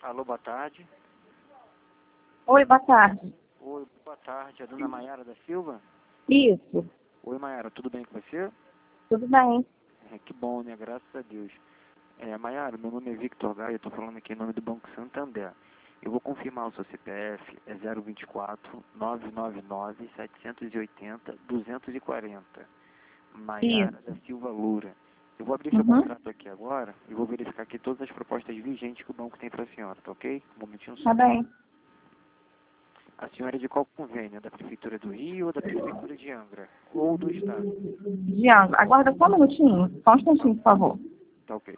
Alô, boa tarde. Oi, boa tarde. Oi, boa tarde. É a dona Maiara da Silva? Isso, Oi, Maiara, tudo bem com você? tudo bem. Que bom, né? Graças a Deus. Maiara, meu nome é Victor Gaia, eu tô falando aqui em nome do Banco Santander. Eu vou confirmar o seu CPF, é 024 999 780 240. Maiara da Silva Loura. Eu vou abrir seu contrato aqui agora e vou verificar aqui todas as propostas vigentes que o banco tem para a senhora, tá ok? Um momentinho só. Tá bem. A senhora é de qual convênio? Da Prefeitura do Rio ou da Prefeitura de Angra? Ou do Estado? Diana, aguarda só um minutinho. Só um instantinho, por favor. Tá ok.